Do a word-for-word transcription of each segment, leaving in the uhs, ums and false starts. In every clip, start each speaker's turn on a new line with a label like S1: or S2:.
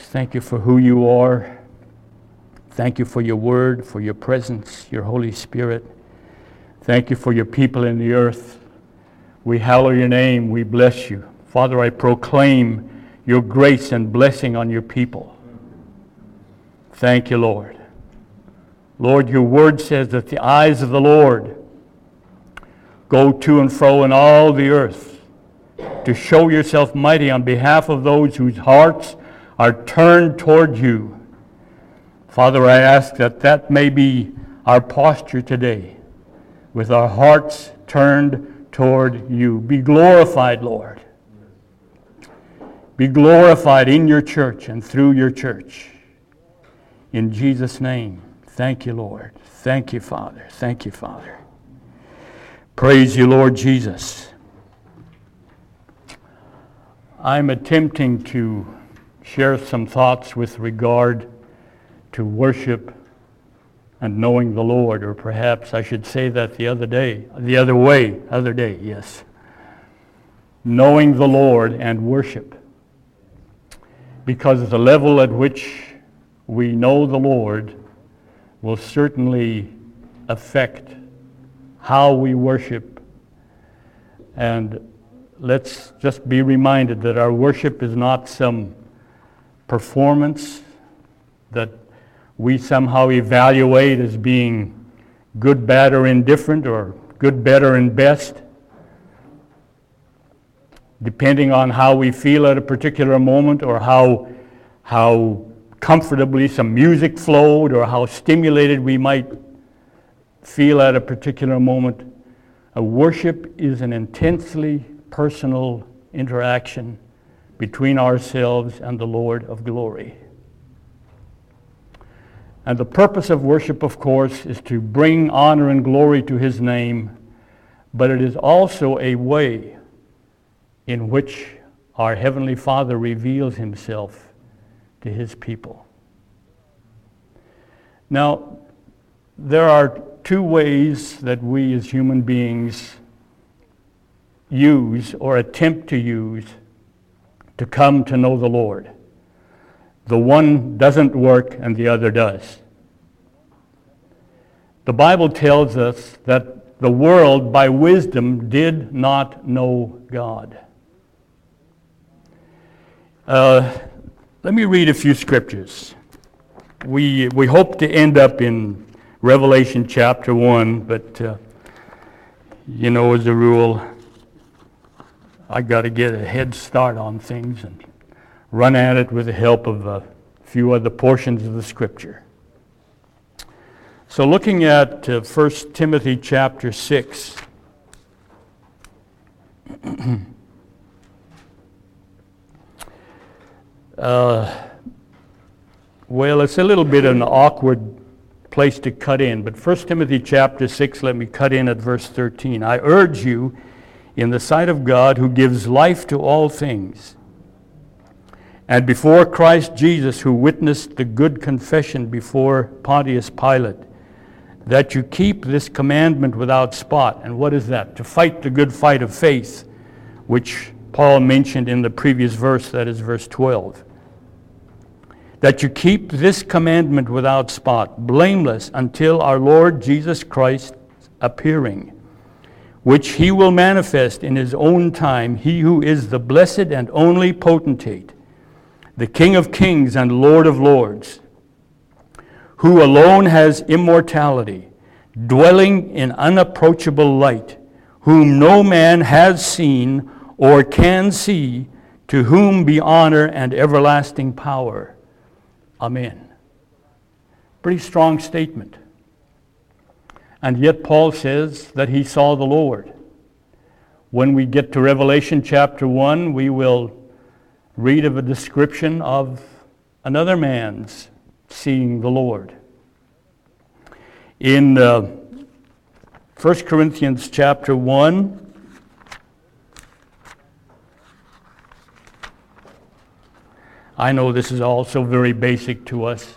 S1: Thank you for who you are. Thank you for your word, for your presence, your Holy Spirit. Thank you for your people in the earth. We hallow your name. We bless you. Father, I proclaim your grace and blessing on your people. Thank you, Lord. Lord, your word says that the eyes of the Lord go to and fro in all the earth to show yourself mighty on behalf of those whose hearts are turned toward you. Father, I ask that that may be our posture today, with our hearts turned toward you. Be glorified, Lord. Be glorified in your church and through your church. In Jesus' name, thank you, Lord. Thank you, Father. Thank you, Father. Praise you, Lord Jesus. I'm attempting to share some thoughts with regard to worship and knowing the Lord, or perhaps I should say that the other day, the other way, other day, yes. Knowing the Lord and worship. Because the level at which we know the Lord will certainly affect how we worship. And let's just be reminded that our worship is not some performance that we somehow evaluate as being good, bad, or indifferent, or good, better, and best, depending on how we feel at a particular moment, or how how comfortably some music flowed, or how stimulated we might feel at a particular moment. A worship is an intensely personal interaction between ourselves and the Lord of glory. And the purpose of worship, of course, is to bring honor and glory to his name, but it is also a way in which our Heavenly Father reveals himself to his people. Now, there are two ways that we as human beings use or attempt to use to come to know the Lord. The one doesn't work and the other does. The Bible tells us that the world by wisdom did not know God. Uh, let me read a few scriptures. We we hope to end up in Revelation chapter one, but uh, you know, as a rule, I got to get a head start on things and run at it with the help of a few other portions of the scripture. So looking at uh, First Timothy chapter six, uh, well, it's a little bit an awkward place to cut in, but First Timothy chapter six, let me cut in at verse thirteen. I urge you in the sight of God, who gives life to all things, and before Christ Jesus, who witnessed the good confession before Pontius Pilate, that you keep this commandment without spot. And what is that? To fight the good fight of faith, which Paul mentioned in the previous verse, that is verse twelve. That you keep this commandment without spot, blameless, until our Lord Jesus Christ appearing, which he will manifest in his own time, he who is the blessed and only potentate, the King of kings and Lord of lords, who alone has immortality, dwelling in unapproachable light, whom no man has seen or can see, to whom be honor and everlasting power. Amen. Pretty strong statement. And yet Paul says that he saw the Lord. When we get to Revelation chapter one, we will read of a description of another man's seeing the Lord. In uh, First Corinthians chapter one, I know this is also very basic to us.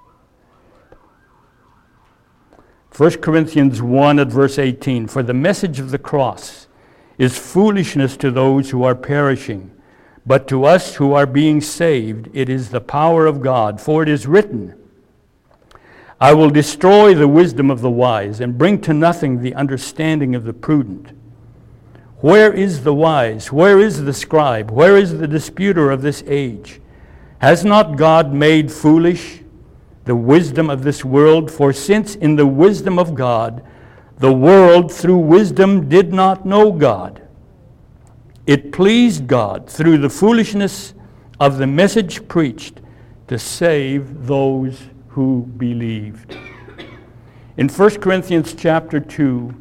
S1: First Corinthians one at verse eighteen, for the message of the cross is foolishness to those who are perishing, But to us who are being saved, it is the power of God. For it is written, I will destroy the wisdom of the wise and bring to nothing the understanding of the prudent. Where is the wise? Where is the scribe? Where is the disputer of this age? Has not God made foolish the wisdom of this world? For since in the wisdom of God, the world through wisdom did not know God, it pleased God through the foolishness of the message preached to save those who believed. In First Corinthians chapter two,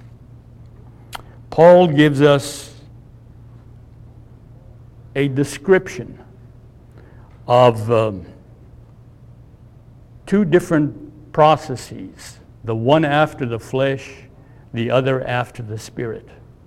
S1: Paul gives us a description of um, two different processes, the one after the flesh, the other after the spirit.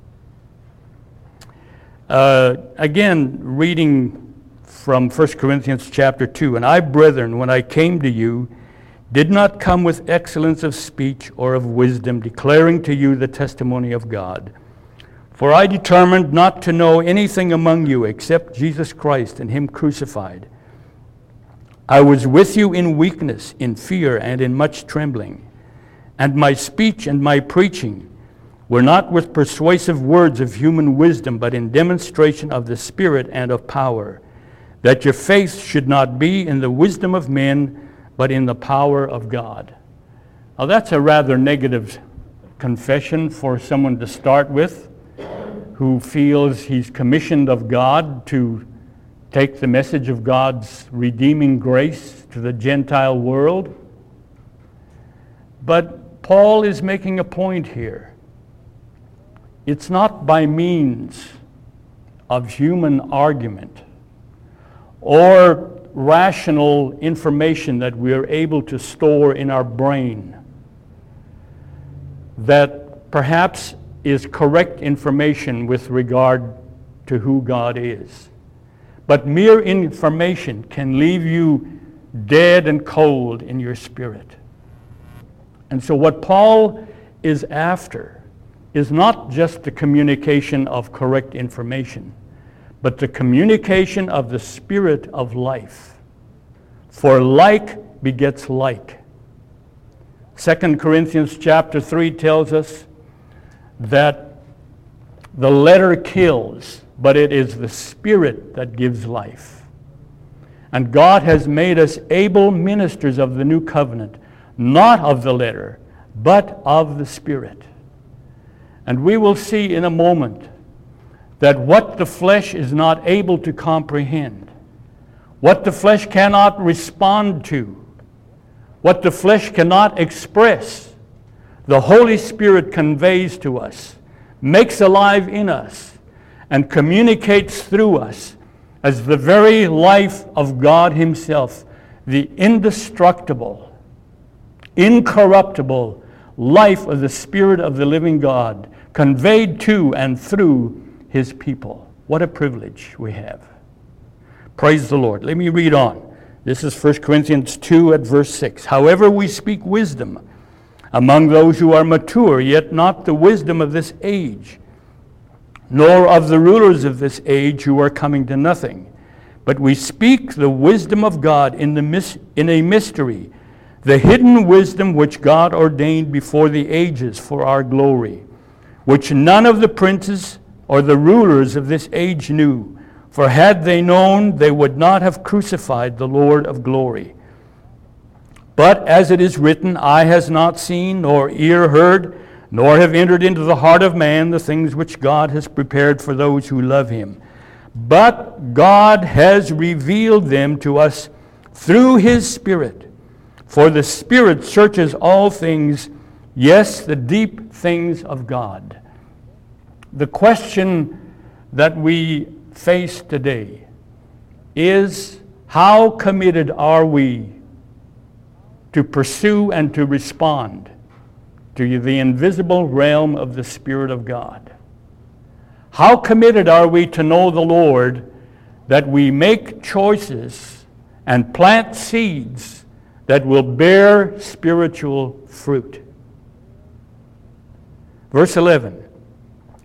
S1: Uh, again, reading from First Corinthians chapter two, and I, brethren, when I came to you, did not come with excellence of speech or of wisdom, declaring to you the testimony of God. For I determined not to know anything among you except Jesus Christ and him crucified. I was with you in weakness, in fear, and in much trembling. And my speech and my preaching were not with persuasive words of human wisdom, but in demonstration of the Spirit and of power, that your faith should not be in the wisdom of men, but in the power of God. Now that's a rather negative confession for someone to start with, who feels he's commissioned of God to take the message of God's redeeming grace to the Gentile world. But Paul is making a point here. It's not by means of human argument or rational information that we are able to store in our brain that perhaps is correct information with regard to who God is. But mere information can leave you dead and cold in your spirit. And so what Paul is after is not just the communication of correct information, but the communication of the Spirit of life. For like begets like. Second Corinthians chapter three tells us that the letter kills, but it is the Spirit that gives life. And God has made us able ministers of the new covenant, not of the letter, but of the Spirit. And we will see in a moment that what the flesh is not able to comprehend, what the flesh cannot respond to, what the flesh cannot express, the Holy Spirit conveys to us, makes alive in us, and communicates through us as the very life of God himself, the indestructible, incorruptible life of the Spirit of the living God, conveyed to and through his people. What a privilege we have. Praise the Lord. Let me read on. This is First Corinthians two at verse six. However, we speak wisdom among those who are mature, yet not the wisdom of this age, nor of the rulers of this age who are coming to nothing. But we speak the wisdom of God in, the mis- in a mystery, the hidden wisdom which God ordained before the ages for our glory, which none of the princes or the rulers of this age knew. For had they known, they would not have crucified the Lord of glory. But as it is written, eye has not seen, nor ear heard, nor have entered into the heart of man the things which God has prepared for those who love him. But God has revealed them to us through his Spirit. For the Spirit searches all things, yes, the deep things of God. The question that we face today is, how committed are we to pursue and to respond to the invisible realm of the Spirit of God? How committed are we to know the Lord that we make choices and plant seeds that will bear spiritual fruit? Verse eleven,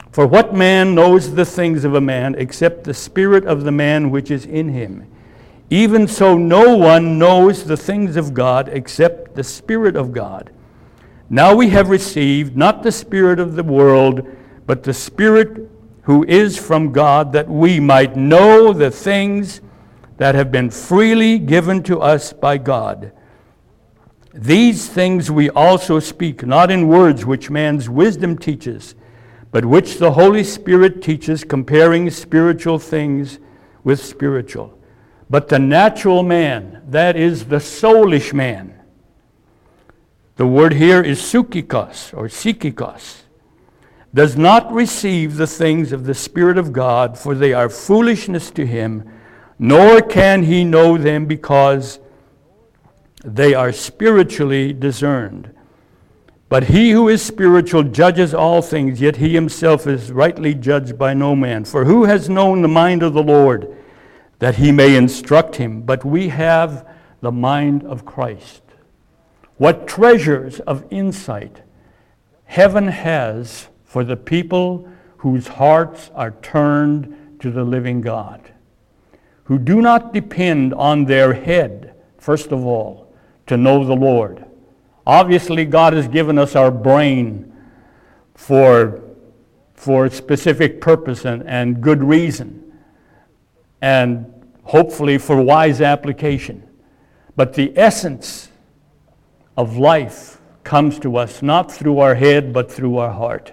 S1: For what man knows the things of a man except the spirit of the man which is in him? Even so no one knows the things of God except the Spirit of God. Now we have received not the spirit of the world, but the Spirit who is from God, that we might know the things that have been freely given to us by God. These things we also speak, not in words which man's wisdom teaches, but which the Holy Spirit teaches, comparing spiritual things with spiritual. But the natural man, that is the soulish man, the word here is psychikos or psychikos, does not receive the things of the Spirit of God, for they are foolishness to him, nor can he know them because they are spiritually discerned. But he who is spiritual judges all things, yet he himself is rightly judged by no man. For who has known the mind of the Lord, that he may instruct him? But we have the mind of Christ. What treasures of insight heaven has for the people whose hearts are turned to the living God, who do not depend on their head, first of all, to know the Lord. Obviously, God has given us our brain for, for a specific purpose and, and good reason, and hopefully for wise application. But the essence of life comes to us not through our head, but through our heart.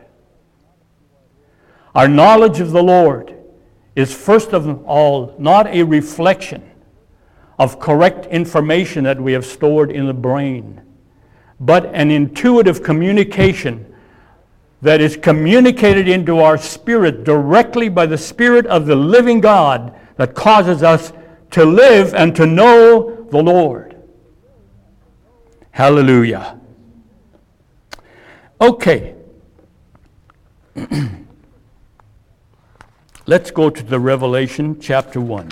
S1: Our knowledge of the Lord is first of all not a reflection of correct information that we have stored in the brain, but an intuitive communication that is communicated into our spirit directly by the Spirit of the living God that causes us to live and to know the Lord. Hallelujah. Okay. Let's go to the Revelation chapter one.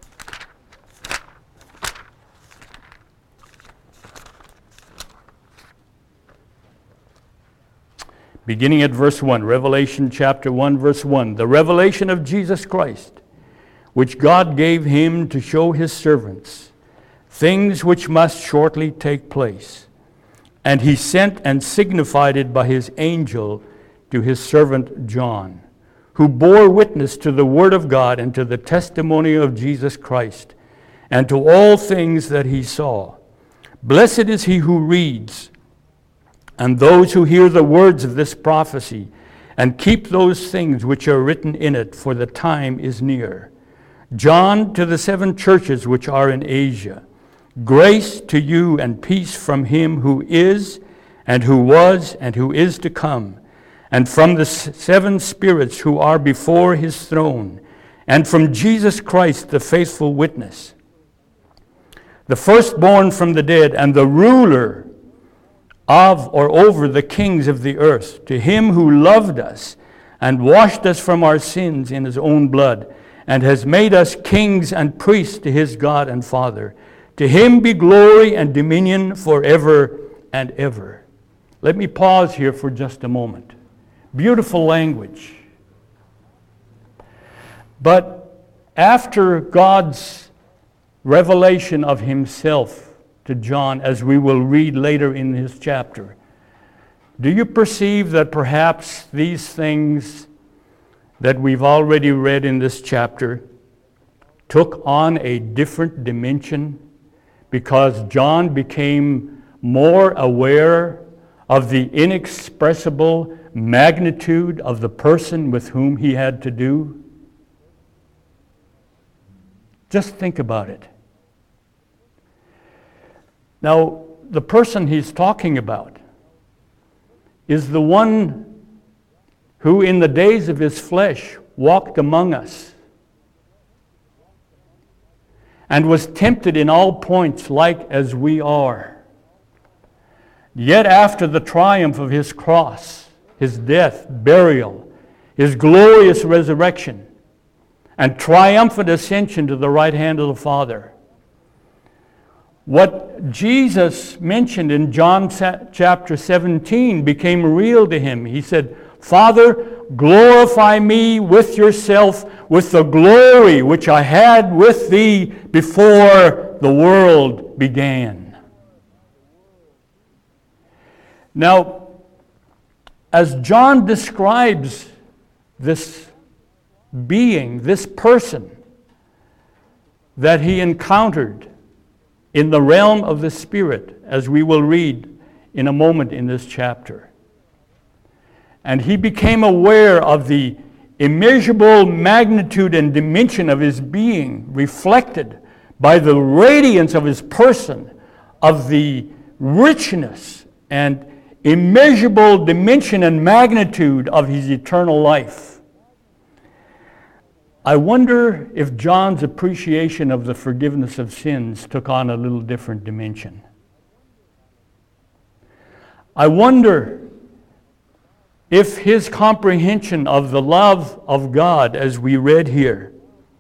S1: Beginning at verse one, Revelation chapter one, verse one. The revelation of Jesus Christ, which God gave him to show his servants things which must shortly take place. And he sent and signified it by his angel to his servant John, who bore witness to the word of God and to the testimony of Jesus Christ, and to all things that he saw. Blessed is he who reads, and those who hear the words of this prophecy, and keep those things which are written in it, for the time is near. John, to the seven churches which are in Asia, grace to you and peace from him who is, and who was, and who is to come, and from the seven spirits who are before his throne, and from Jesus Christ, the faithful witness, the firstborn from the dead, and the ruler of or over the kings of the earth, to him who loved us and washed us from our sins in his own blood, and has made us kings and priests to his God and Father. To him be glory and dominion forever and ever. Let me pause here for just a moment. Beautiful language. But after God's revelation of himself to John, as we will read later in his chapter, do you perceive that perhaps these things that we've already read in this chapter took on a different dimension because John became more aware of the inexpressible magnitude of the person with whom he had to do? Just think about it. Now, the person he's talking about is the one who in the days of his flesh walked among us and was tempted in all points like as we are. Yet after the triumph of his cross, his death, burial, his glorious resurrection, and triumphant ascension to the right hand of the Father, what Jesus mentioned in John chapter seventeen became real to him. He said, Father, glorify me with yourself, with the glory which I had with thee before the world began. Now, as John describes this being, this person that he encountered in the realm of the Spirit, as we will read in a moment in this chapter, and he became aware of the immeasurable magnitude and dimension of his being reflected by the radiance of his person, of the richness and immeasurable dimension and magnitude of his eternal life. I wonder if John's appreciation of the forgiveness of sins took on a little different dimension. I wonder if his comprehension of the love of God, as we read here,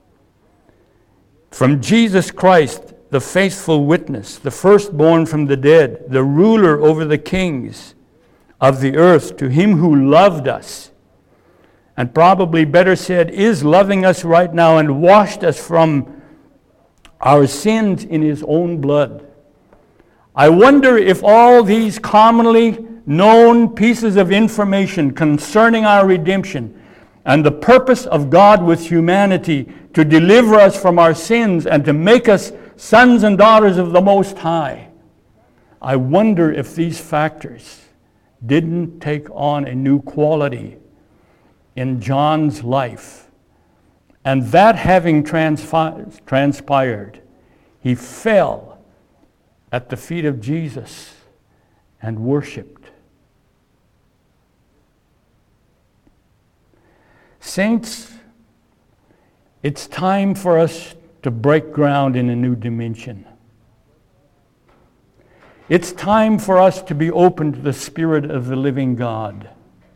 S1: from Jesus Christ, the faithful witness, the firstborn from the dead, the ruler over the kings of the earth, to him who loved us, and probably better said, is loving us right now and washed us from our sins in his own blood. I wonder if all these commonly known pieces of information concerning our redemption and the purpose of God with humanity to deliver us from our sins and to make us sons and daughters of the Most High, I wonder if these factors didn't take on a new quality in John's life. And that having transpi- transpired, he fell at the feet of Jesus and worshiped. Saints, it's time for us to break ground in a new dimension. It's time for us to be open to the Spirit of the living God.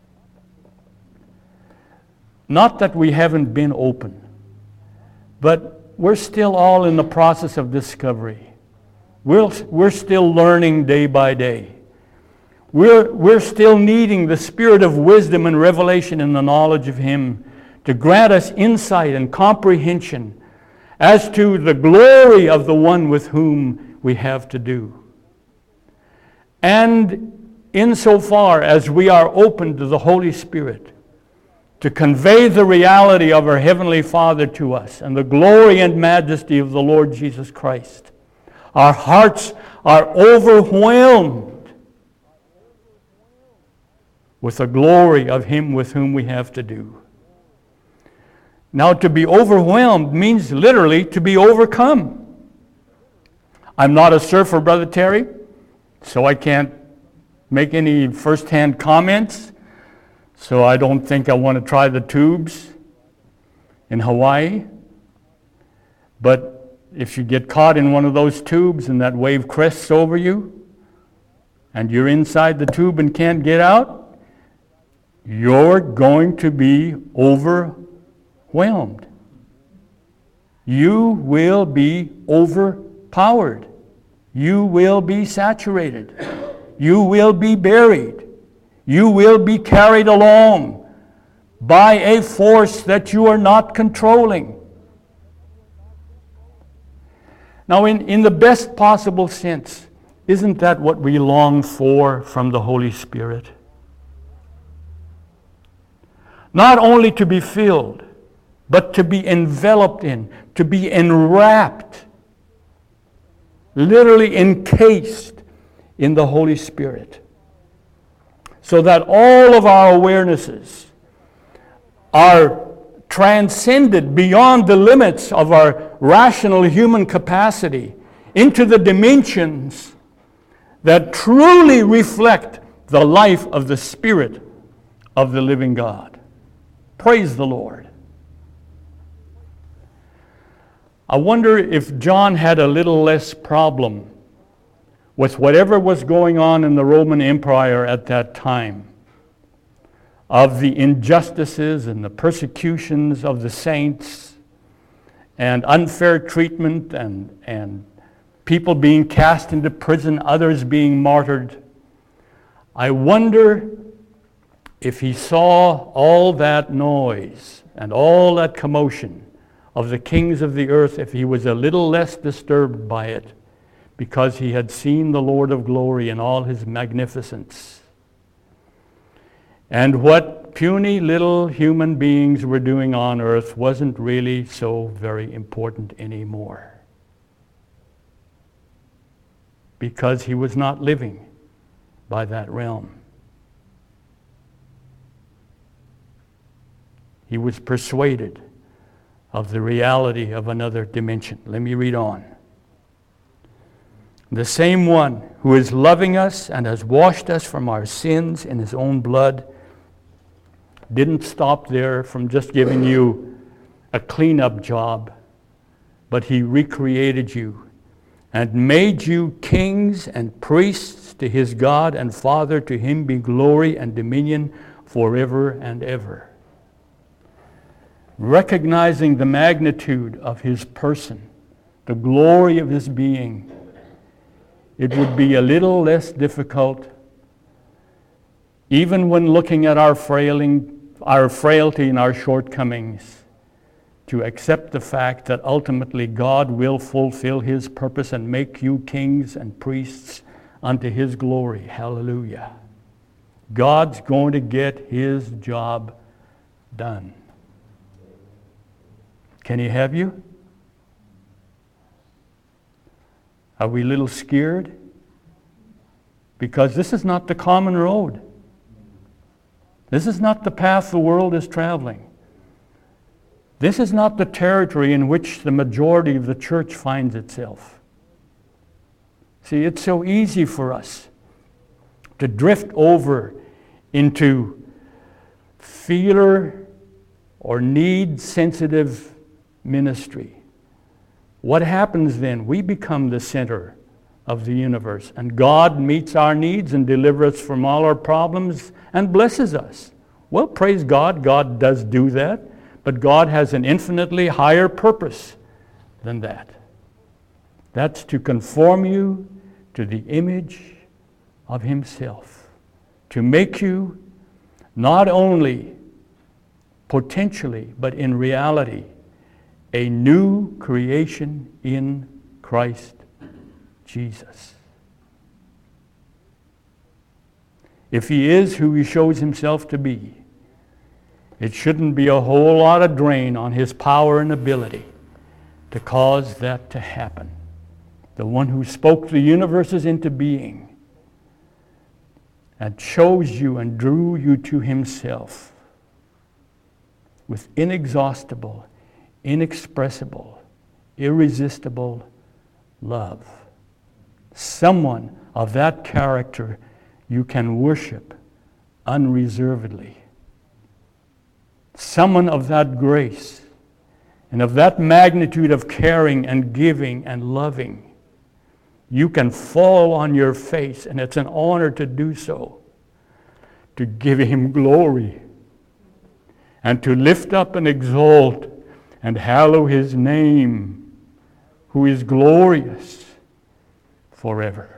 S1: Not that we haven't been open, but we're still all in the process of discovery. We're, we're still learning day by day. We're, we're still needing the Spirit of wisdom and revelation in the knowledge of Him to grant us insight and comprehension as to the glory of the one with whom we have to do. And insofar as we are open to the Holy Spirit to convey the reality of our Heavenly Father to us and the glory and majesty of the Lord Jesus Christ, our hearts are overwhelmed with the glory of Him with whom we have to do. Now, to be overwhelmed means literally to be overcome. I'm not a surfer, Brother Terry, so I can't make any first-hand comments. So I don't think I want to try the tubes in Hawaii. But if you get caught in one of those tubes and that wave crests over you, and you're inside the tube and can't get out, you're going to be overwhelmed. You will be overpowered. You will be saturated. You will be buried. You will be carried along by a force that you are not controlling. Now, in, in the best possible sense, isn't that what we long for from the Holy Spirit? Not only to be filled, but to be enveloped in, to be enwrapped, literally encased in the Holy Spirit, so that all of our awarenesses are transcended beyond the limits of our rational human capacity into the dimensions that truly reflect the life of the Spirit of the living God. Praise the Lord. I wonder if John had a little less problem with whatever was going on in the Roman Empire at that time, of the injustices and the persecutions of the saints, and unfair treatment, and, and people being cast into prison, others being martyred. I wonder if he saw all that noise and all that commotion of the kings of the earth, if he was a little less disturbed by it, because he had seen the Lord of glory in all his magnificence, and what puny little human beings were doing on earth wasn't really so very important anymore, because he was not living by that realm. He was persuaded of the reality of another dimension. Let me read on. The same one who is loving us and has washed us from our sins in his own blood didn't stop there from just giving you a cleanup job, but he recreated you and made you kings and priests to his God and Father. To him be glory and dominion forever and ever. Recognizing the magnitude of his person, the glory of his being, it would be a little less difficult, even when looking at our frailing, our frailty and our shortcomings, to accept the fact that ultimately God will fulfill his purpose and make you kings and priests unto his glory. Hallelujah. God's going to get his job done. Can he have you? Are we a little scared? Because this is not the common road. This is not the path the world is traveling. This is not the territory in which the majority of the church finds itself. See, it's so easy for us to drift over into feeler or need-sensitive ministry. What happens then? We become the center of the universe, and God meets our needs and delivers us from all our problems and blesses us. Well, praise God, God does do that, but God has an infinitely higher purpose than that. That's to conform you to the image of himself, to make you not only potentially, but in reality, a new creation in Christ Jesus. If he is who he shows himself to be, it shouldn't be a whole lot of drain on his power and ability to cause that to happen. The one who spoke the universes into being and chose you and drew you to himself with inexhaustible, inexpressible, irresistible love. Someone of that character you can worship unreservedly. Someone of that grace and of that magnitude of caring and giving and loving. You can fall on your face, and it's an honor to do so, to give him glory and to lift up and exalt and hallow his name, who is glorious forever.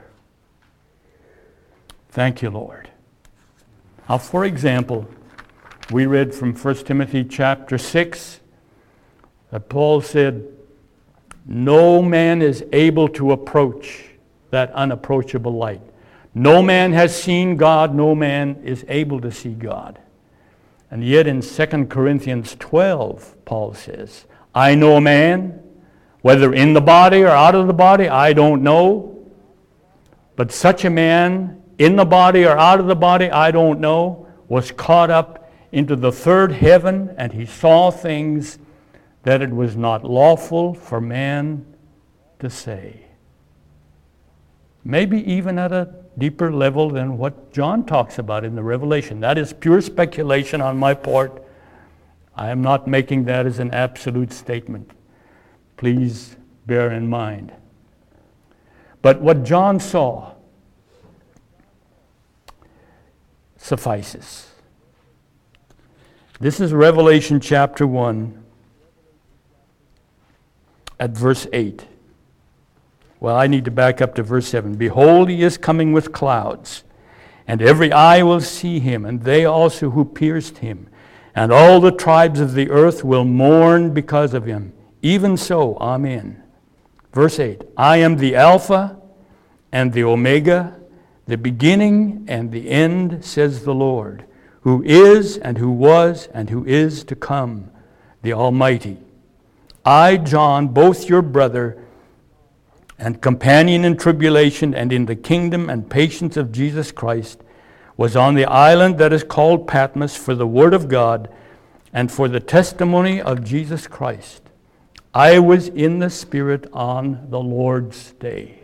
S1: Thank you, Lord. Now, for example, we read from First Timothy chapter six that Paul said, no man is able to approach that unapproachable light. No man has seen God, no man is able to see God. And yet in Second Corinthians twelve, Paul says, I know a man, whether in the body or out of the body, I don't know. But such a man, in the body or out of the body, I don't know, was caught up into the third heaven, and he saw things that it was not lawful for man to say. Maybe even at a deeper level than what John talks about in the Revelation. That is pure speculation on my part. I am not making that as an absolute statement. Please bear in mind. But what John saw suffices. This is Revelation chapter one at verse eight. Well, I need to back up to verse seven. Behold, he is coming with clouds, and every eye will see him, and they also who pierced him. And all the tribes of the earth will mourn because of him. Even so, amen. Verse eight, I am the Alpha and the Omega, the beginning and the end, says the Lord, who is and who was and who is to come, the Almighty. I, John, both your brother and companion in tribulation and in the kingdom and patience of Jesus Christ, was on the island that is called Patmos for the word of God and for the testimony of Jesus Christ. I was in the Spirit on the Lord's day.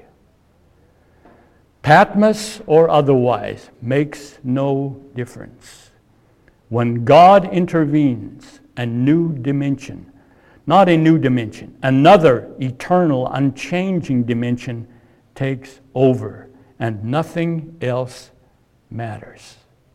S1: Patmos or otherwise makes no difference. When God intervenes, a new dimension, not a new dimension, another eternal, unchanging dimension takes over, and nothing else matters.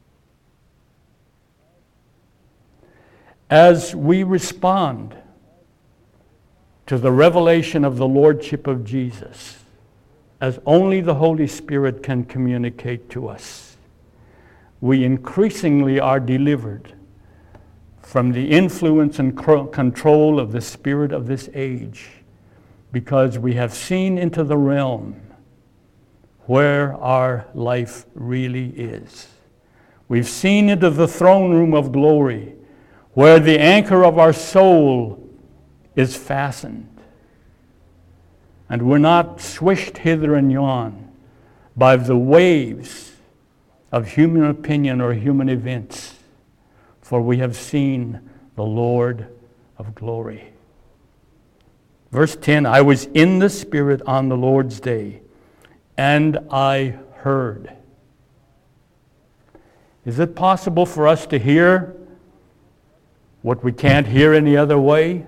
S1: As we respond to the revelation of the Lordship of Jesus, as only the Holy Spirit can communicate to us, we increasingly are delivered from the influence and control of the spirit of this age, because we have seen into the realm where our life really is. We've seen into the throne room of glory, where the anchor of our soul is fastened. And we're not swished hither and yon by the waves of human opinion or human events, for we have seen the Lord of glory. Verse ten, I was in the Spirit on the Lord's day, and I heard. Is it possible for us to hear what we can't hear any other way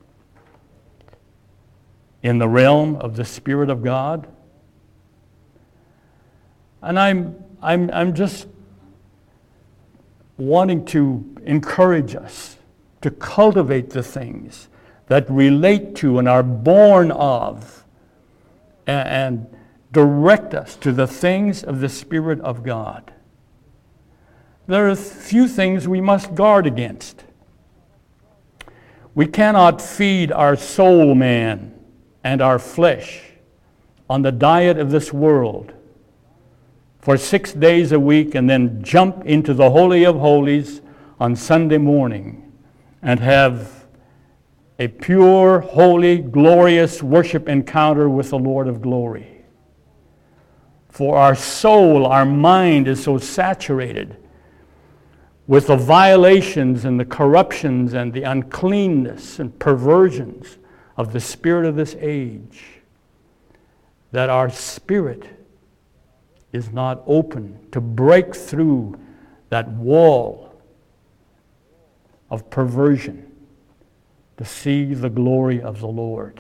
S1: in the realm of the Spirit of God? And I'm I'm I'm just wanting to encourage us to cultivate the things that relate to and are born of, and, and direct us to the things of the Spirit of God. There are a few things we must guard against. We cannot feed our soul man and our flesh on the diet of this world for six days a week and then jump into the Holy of Holies on Sunday morning and have a pure, holy, glorious worship encounter with the Lord of glory. For our soul, our mind is so saturated with the violations and the corruptions and the uncleanness and perversions of the spirit of this age, that our spirit is not open to break through that wall of perversion to see the glory of the Lord.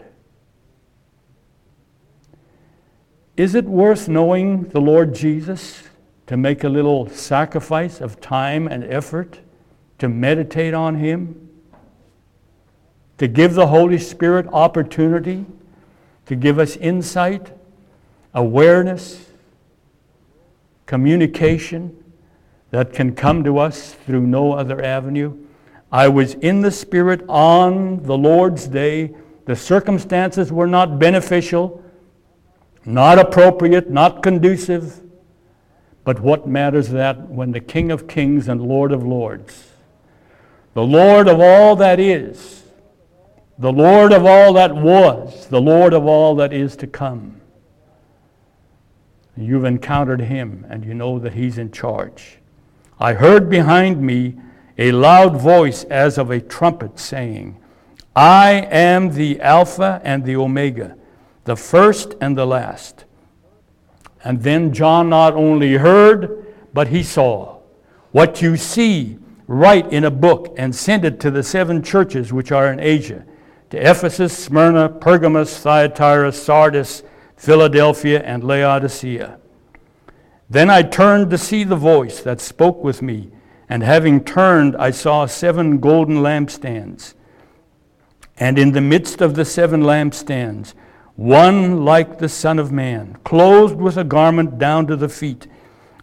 S1: Is it worth knowing the Lord Jesus to make a little sacrifice of time and effort to meditate on Him? To give the Holy Spirit opportunity to give us insight, awareness, communication that can come to us through no other avenue? I was in the Spirit on the Lord's day. The circumstances were not beneficial, not appropriate, not conducive. But what matters that when the King of Kings and Lord of Lords, the Lord of all that is, the Lord of all that was, the Lord of all that is to come, you've encountered Him and you know that He's in charge. I heard behind me a loud voice as of a trumpet saying, I am the Alpha and the Omega, the first and the last. And then John not only heard, but he saw. What you see, write in a book and send it to the seven churches which are in Asia, to Ephesus, Smyrna, Pergamos, Thyatira, Sardis, Philadelphia, and Laodicea. Then I turned to see the voice that spoke with me, and having turned, I saw seven golden lampstands. And in the midst of the seven lampstands, one like the Son of Man, clothed with a garment down to the feet,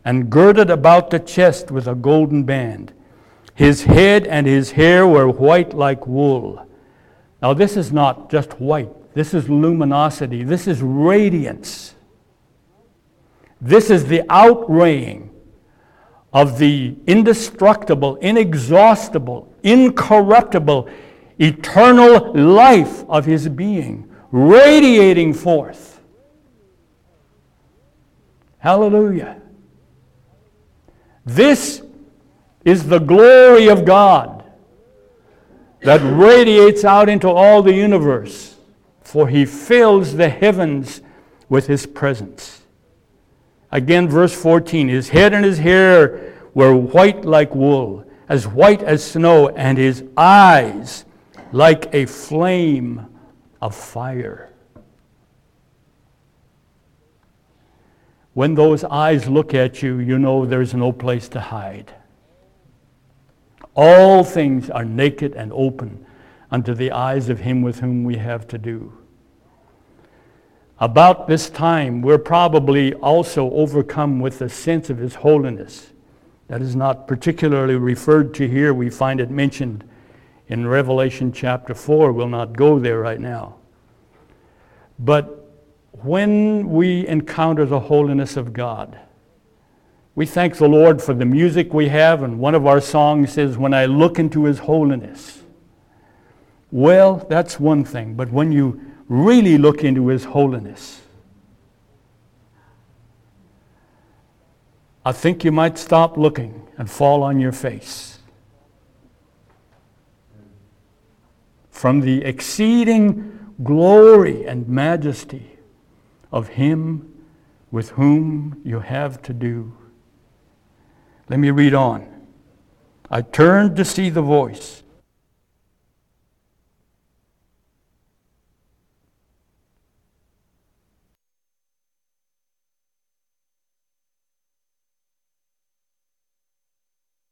S1: and girded about the chest with a golden band. His head and his hair were white like wool. Now this is not just white. This is luminosity. This is radiance. This is the outraying of the indestructible, inexhaustible, incorruptible, eternal life of his being, radiating forth. Hallelujah. This is the glory of God that radiates out into all the universe, for he fills the heavens with his presence. Again, verse fourteen, his head and his hair were white like wool, as white as snow, and his eyes like a flame of fire. When those eyes look at you, you know there's no place to hide. All things are naked and open unto the eyes of him with whom we have to do. About this time, we're probably also overcome with the sense of his holiness. That is not particularly referred to here. We find it mentioned in Revelation chapter four. We'll not go there right now. But when we encounter the holiness of God, we thank the Lord for the music we have, and one of our songs says, "When I look into his holiness." Well, that's one thing, but when you really look into his holiness, I think you might stop looking and fall on your face. From the exceeding glory and majesty of him with whom you have to do. Let me read on. I turned to see the voice